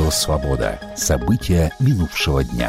Радио «Свобода». События минувшего дня.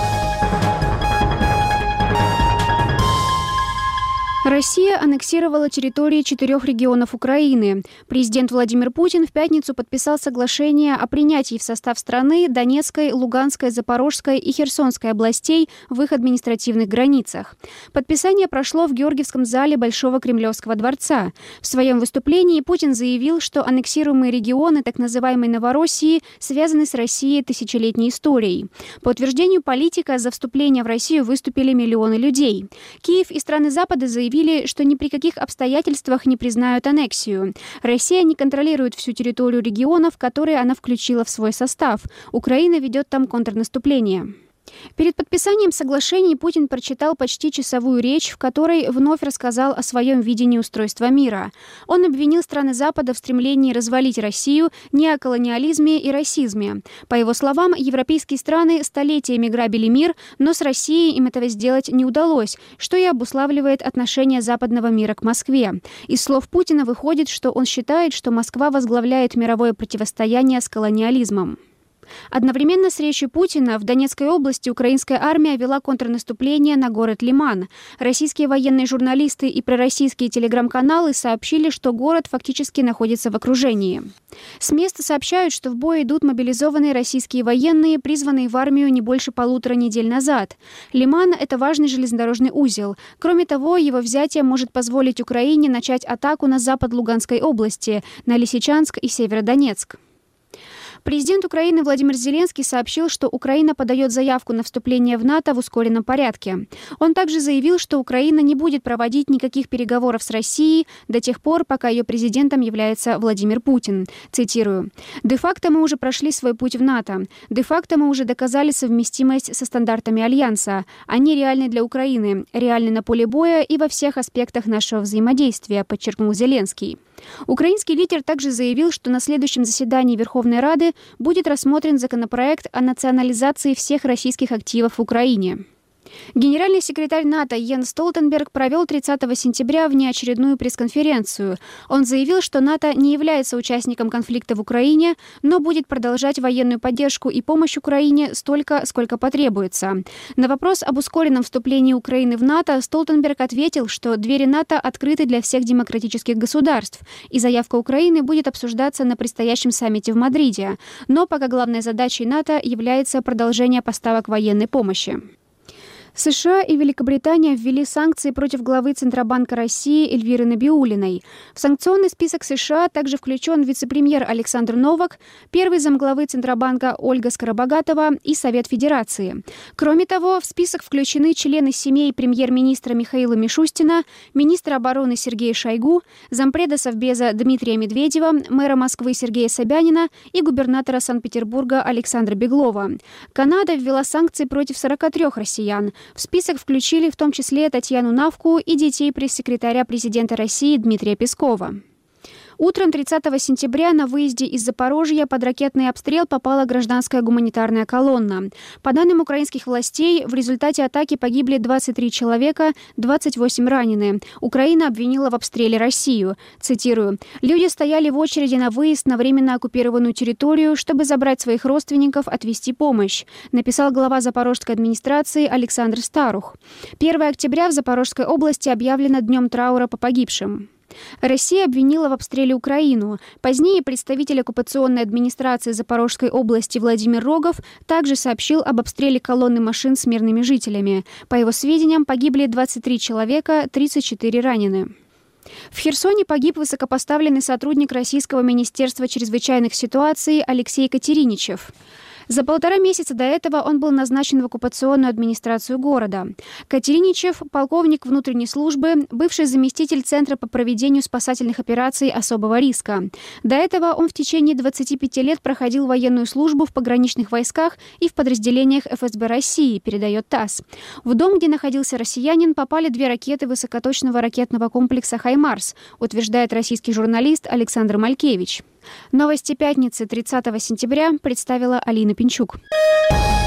Россия аннексировала территории 4 регионов Украины. Президент Владимир Путин в пятницу подписал соглашение о принятии в состав страны Донецкой, Луганской, Запорожской и Херсонской областей в их административных границах. Подписание прошло в Георгиевском зале Большого Кремлевского дворца. В своем выступлении Путин заявил, что аннексируемые регионы так называемой Новороссии связаны с Россией тысячелетней историей. По утверждению политика, за вступление в Россию выступили миллионы людей. Киев и страны Запада заявили, что ни при каких обстоятельствах не признают аннексию. Россия не контролирует всю территорию регионов, которые она включила в свой состав. Украина ведет там контрнаступление. Перед подписанием соглашений Путин прочитал почти часовую речь, в которой вновь рассказал о своем видении устройства мира. Он обвинил страны Запада в стремлении развалить Россию, неоколониализме и расизме. По его словам, европейские страны столетиями грабили мир, но с Россией им этого сделать не удалось, что и обуславливает отношение западного мира к Москве. Из слов Путина выходит, что он считает, что Москва возглавляет мировое противостояние с колониализмом. Одновременно с речью Путина в Донецкой области украинская армия вела контрнаступление на город Лиман. Российские военные журналисты и пророссийские телеграм-каналы сообщили, что город фактически находится в окружении. С места сообщают, что в бой идут мобилизованные российские военные, призванные в армию не больше 1,5 недели назад. Лиман – это важный железнодорожный узел. Кроме того, его взятие может позволить Украине начать атаку на запад Луганской области, на Лисичанск и Северодонецк. Президент Украины Владимир Зеленский сообщил, что Украина подает заявку на вступление в НАТО в ускоренном порядке. Он также заявил, что Украина не будет проводить никаких переговоров с Россией до тех пор, пока ее президентом является Владимир Путин. Цитирую. «Де-факто мы уже прошли свой путь в НАТО. Де-факто мы уже доказали совместимость со стандартами Альянса. Они реальны для Украины, реальны на поле боя и во всех аспектах нашего взаимодействия», подчеркнул Зеленский. Украинский лидер также заявил, что на следующем заседании Верховной Рады будет рассмотрен законопроект о национализации всех российских активов в Украине. Генеральный секретарь НАТО Йенс Столтенберг провел 30 сентября внеочередную пресс-конференцию. Он заявил, что НАТО не является участником конфликта в Украине, но будет продолжать военную поддержку и помощь Украине столько, сколько потребуется. На вопрос об ускоренном вступлении Украины в НАТО Столтенберг ответил, что двери НАТО открыты для всех демократических государств, и заявка Украины будет обсуждаться на предстоящем саммите в Мадриде. Но пока главной задачей НАТО является продолжение поставок военной помощи. США и Великобритания ввели санкции против главы Центробанка России Эльвиры Набиуллиной. В санкционный список США также включен вице-премьер Александр Новак, первый замглавы Центробанка Ольга Скоробогатова и Совет Федерации. Кроме того, в список включены члены семей премьер-министра Михаила Мишустина, министра обороны Сергея Шойгу, зампреда Совбеза Дмитрия Медведева, мэра Москвы Сергея Собянина и губернатора Санкт-Петербурга Александра Беглова. Канада ввела санкции против 43 россиян. В список включили в том числе Татьяну Навку и детей пресс-секретаря президента России Дмитрия Пескова. Утром 30 сентября на выезде из Запорожья под ракетный обстрел попала гражданская гуманитарная колонна. По данным украинских властей, в результате атаки погибли 23 человека, 28 ранены. Украина обвинила в обстреле Россию. Цитирую. «Люди стояли в очереди на выезд на временно оккупированную территорию, чтобы забрать своих родственников, отвезти помощь», написал глава Запорожской администрации Александр Старух. 1 октября в Запорожской области объявлено днем траура по погибшим. Россия обвинила в обстреле Украину. Позднее представитель оккупационной администрации Запорожской области Владимир Рогов также сообщил об обстреле колонны машин с мирными жителями. По его сведениям, погибли 23 человека, 34 ранены. В Херсоне погиб высокопоставленный сотрудник Российского министерства чрезвычайных ситуаций Алексей Катериничев. За 1,5 месяца до этого он был назначен в оккупационную администрацию города. Катериничев – полковник внутренней службы, бывший заместитель Центра по проведению спасательных операций особого риска. До этого он в течение 25 лет проходил военную службу в пограничных войсках и в подразделениях ФСБ России, передает ТАСС. В дом, где находился россиянин, попали 2 ракеты высокоточного ракетного комплекса «Хаймарс», утверждает российский журналист Александр Малькевич. Новости пятницы 30 сентября представила Алина Пинчук.